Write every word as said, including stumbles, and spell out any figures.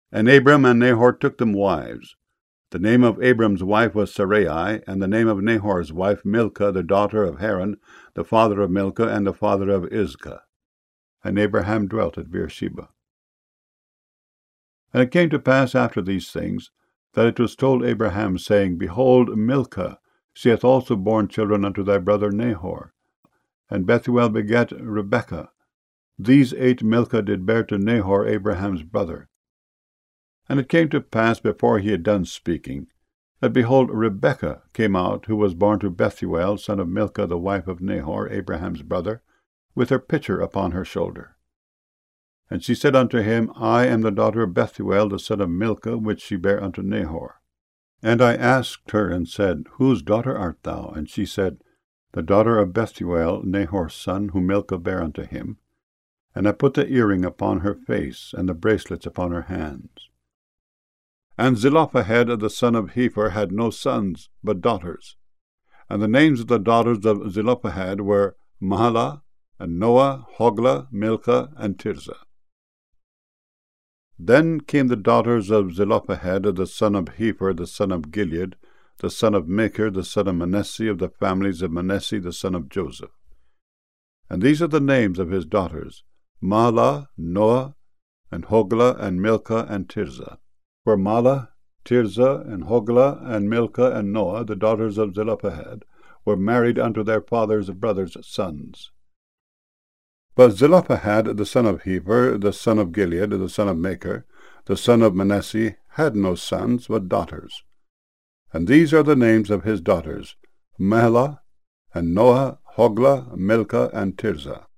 And Abram and Nahor took them wives. The name of Abram's wife was Sarai, and the name of Nahor's wife Milcah, the daughter of Haran, the father of Milcah, and the father of Iscah. And Abraham dwelt at Beersheba. And it came to pass after these things, that it was told Abraham, saying, Behold, Milcah, she hath also borne children unto thy brother Nahor. And Bethuel begat Rebekah. These eight Milcah did bear to Nahor, Abraham's brother. And it came to pass, before he had done speaking, that, behold, Rebekah came out, who was born to Bethuel, son of Milcah, the wife of Nahor, Abraham's brother, with her pitcher upon her shoulder. And she said unto him, I am the daughter of Bethuel, the son of Milcah, which she bare unto Nahor. And I asked her, and said, Whose daughter art thou? And she said, The daughter of Bethuel, Nahor's son, whom Milcah bare unto him. And I put the earring upon her face, and the bracelets upon her hands. And Zelophehad, the son of Hepher, had no sons, but daughters. And the names of the daughters of Zelophehad were Mahlah, and Noah, Hoglah, Milcah, and Tirzah. Then came the daughters of Zelophehad, the son of Hepher, the son of Gilead, the son of Machir, the son of Manasseh, of the families of Manasseh, the son of Joseph. And these are the names of his daughters, Mahlah, Noah, and Hoglah, and Milcah, and Tirzah. For Mahlah, Tirzah, and Hoglah, and Milcah, and Noah, the daughters of Zelophehad, were married unto their father's brothers' sons. But Zelophehad, the son of Hepher, the son of Gilead, the son of Machir, the son of Manasseh, had no sons, but daughters. And these are the names of his daughters, Mahlah, and Noah, Hoglah, Milcah, and Tirzah.